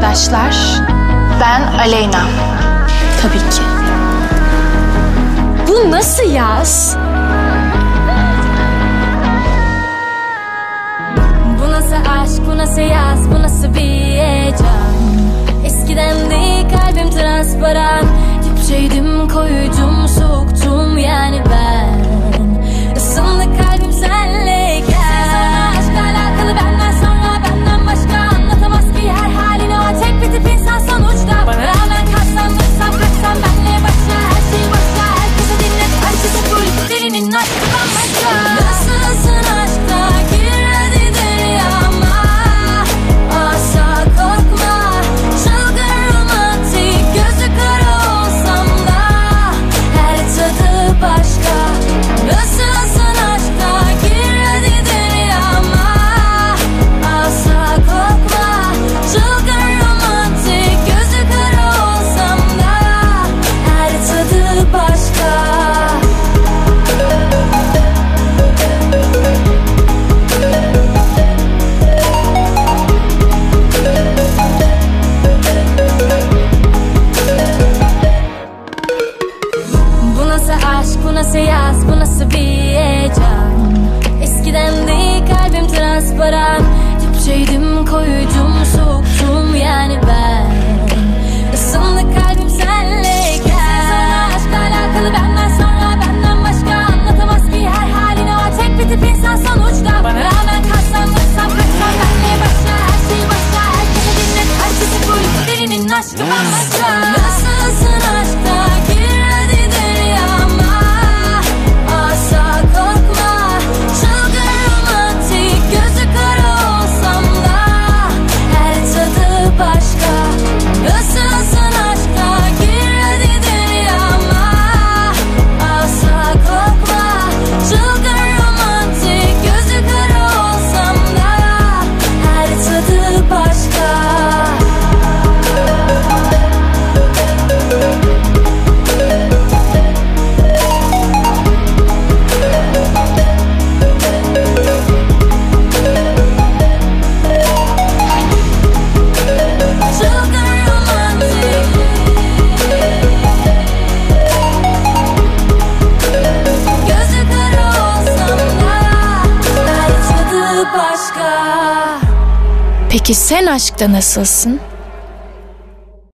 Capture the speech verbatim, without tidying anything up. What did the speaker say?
arkadaşlar. Ben Aleyna. Tabii ki. Bu nasıl yaz? Bu nasıl aşk, bu nasıl yaz, bu nasıl bir heyecan. Eskiden de kalbim transparan, dipçeydim, koyucum, soğuktum yani ben. Isındı kalbim senleyken. Sana aşkla alakalı benden sonra benden başka anlatamaz ki her halini o tek bir tip insan sonuçta. Bana rağmen kalsam vursam kaçsam benle başla her şey başka. Herkese dinlet herkese full derinin aşkı bambaşka. Nasılsın aşkta gir hadi dünyama. Asla korkma çılgın romantik gözü kara olsam da her tadı başka. Nasılsın aşkta gir hadi dünyama. Asla korkma çılgın romantik gözü kara olsam da her tadı başka. Bu nasıl aşk, bu nasıl yaz, bu nasıl bir heyecan. Eskiden de kalbim transparan, dipçeydim, koyucum, soğuktum yani ben. Isındı kalbim senleyken. Sana aşkla alakalı benden sonra benden başka anlatamaz ki her halini o tek bir tip insan sonuçta. Bana rağmen kalsam vursam kaçsam benle başla her şey başka. Herkese dinlet herkese full derinin aşkı bambaşka. Nasılsın aşkta gir hadi dünyama. Asla korkma çılgın romantik gözü kara olsam da her tadı başka. Nasılsın aşkta gir hadi dünyama. Asla korkma çılgın romantik gözü kara olsam da her tadı başka. Çılgın romantik gözü kara olsam da her tadı başka. Peki sen aşkta nasılsın?